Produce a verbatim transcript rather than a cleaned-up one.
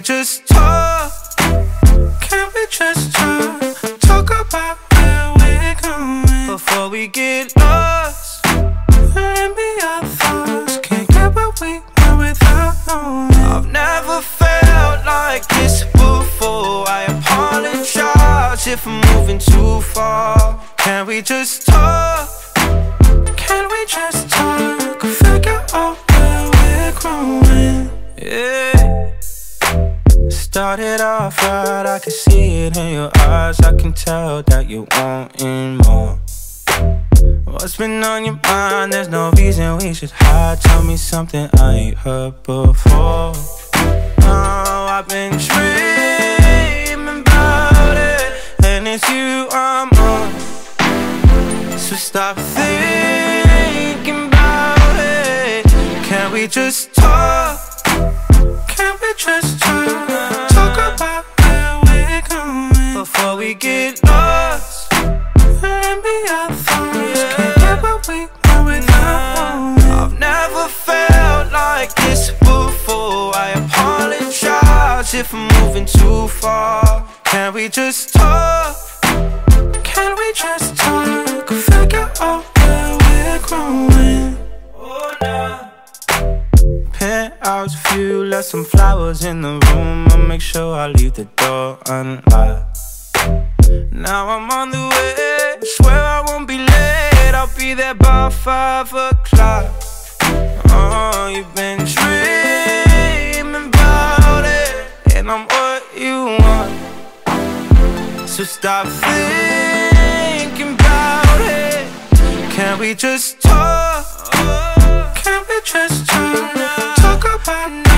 just talk? Can we just talk? Talk about where we're going before we get lost. Let me our thoughts. Can't get what we want without knowing. I've never felt like this before. I apologize if I'm moving too far. Can we just talk? Can we just talk? Figure out where we're growing. Yeah. Started off right, I can see it in your eyes. I can tell that you're wanting more. What's been on your mind? There's no reason we should hide. Tell me something I ain't heard before. Oh, I've been dreaming about it, and it's you I'm on. So stop thinking about it. Can we just talk? Can we just talk? Talk about where we're going before we get lost. Let me our thoughts. Can't get what we want without knowing. I've never felt like this before. I apologize if I'm moving too far. Can we just talk? Can we just talk? Figure out where we're growing. Oh, nah. Penthouse view, left some flowers in the room. I'll make sure I leave the door unlocked. Now I'm on the way, swear I won't be late. I'll be there by five o'clock. Oh, you've been dreaming about it, and I'm what you want. So stop thinking about it. Can we just talk? Can we just talk? Talk about